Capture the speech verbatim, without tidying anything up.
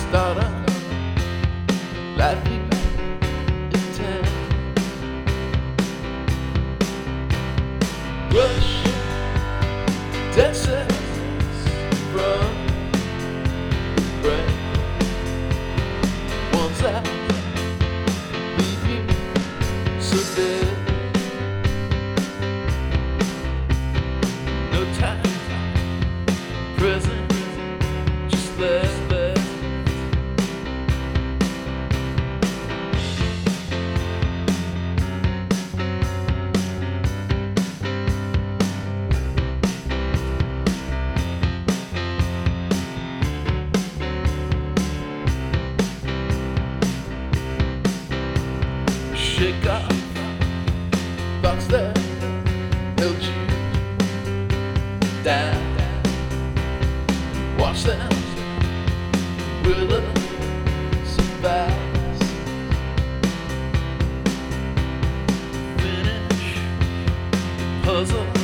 start up life in town. Rush dances from the brain. Once I leave you so dead, no time present, just left. Shake off thoughts that held you down. Watch them wither so fast. Finish puzzle.